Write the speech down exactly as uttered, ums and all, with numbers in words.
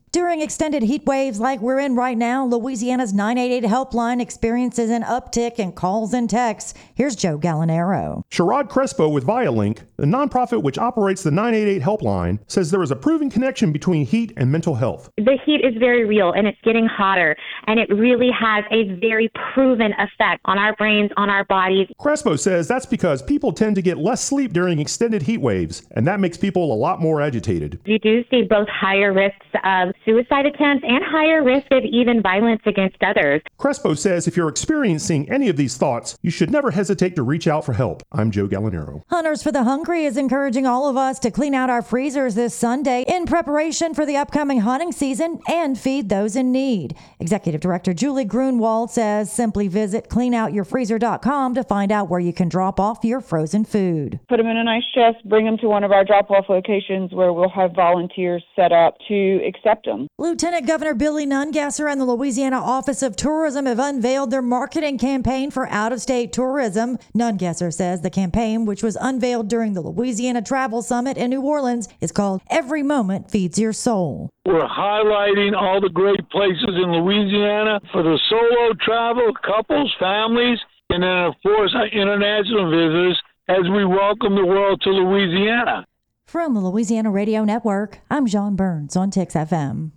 During extended heat waves like we're in right now, Louisiana's nine eight eight helpline experiences an uptick in calls and texts. Here's Joe Gallinaro. Sherrod Crespo with Violink, the nonprofit which operates the nine eight eight helpline, says there is a proven connection between heat and mental health. The heat is very real, and it's getting hotter, and it really has a very proven effect on our brains, on our bodies. Crespo says that's because people tend to get less sleep during extended heat waves, and that makes people a lot more agitated. You do see both higher risks of suicide attempts and higher risk of even violence against others. Crespo says if you're experiencing any of these thoughts, you should never hesitate to reach out for help. I'm Joe Gallinaro. Hunters for the Hungry is encouraging all of us to clean out our freezers this Sunday in preparation for the upcoming hunting season and feed those in need. Executive Director Julie Grunwald says simply visit clean out your freezer dot com to find out where you can drop off your frozen food. Put them in a nice chest, bring them to one of our drop-off locations where we'll have volunteers set up to accept them. Lieutenant Governor Billy Nungesser and the Louisiana Office of Tourism have unveiled their marketing campaign for out-of-state tourism. Nungesser says the campaign, which was unveiled during the Louisiana Travel Summit in New Orleans, is called Every Moment Feeds Your Soul. We're highlighting all the great places in Louisiana for the solo travel, couples, families, and then, of course, our international visitors as we welcome the world to Louisiana. From the Louisiana Radio Network, I'm John Burns on Tix F M.